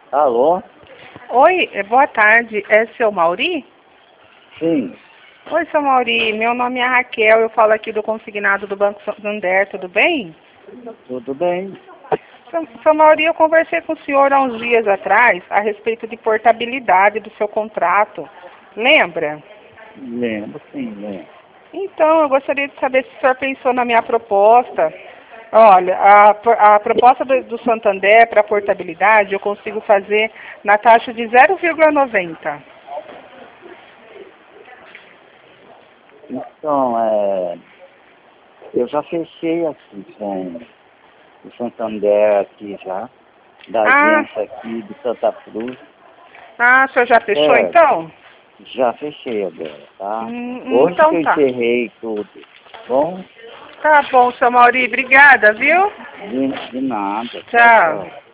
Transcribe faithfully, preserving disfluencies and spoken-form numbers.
Alô? Oi, eh, boa tarde. É seu Mauri? Sim, Oi, seu Mauri. Meu nome é Raquel. Eu falo aqui do consignado do Banco Santander. Tudo bem? tudo bem? Seu, seu Mauri, eu conversei com o senhor há uns dias atrás a respeito de portabilidade do seu contrato. Lembra? Lembro, sim, lembro. Então, eu gostaria de saber se o senhor pensou na minha proposta. Olha, a, a proposta do, do Santander para portabilidade eu consigo fazer na taxa de zero vírgula noventa. Então, é, eu já fechei aqui com o Santander aqui já, da Ah, agência aqui de Santa Cruz. ah, o senhor já fechou É, então? já fechei agora, tá? Hum, Hoje que então eu tá. encerrei tudo. Bom, Tá bom, seu Mauri. Obrigada, viu? de, de nada. Tchau, Tchau. tchau.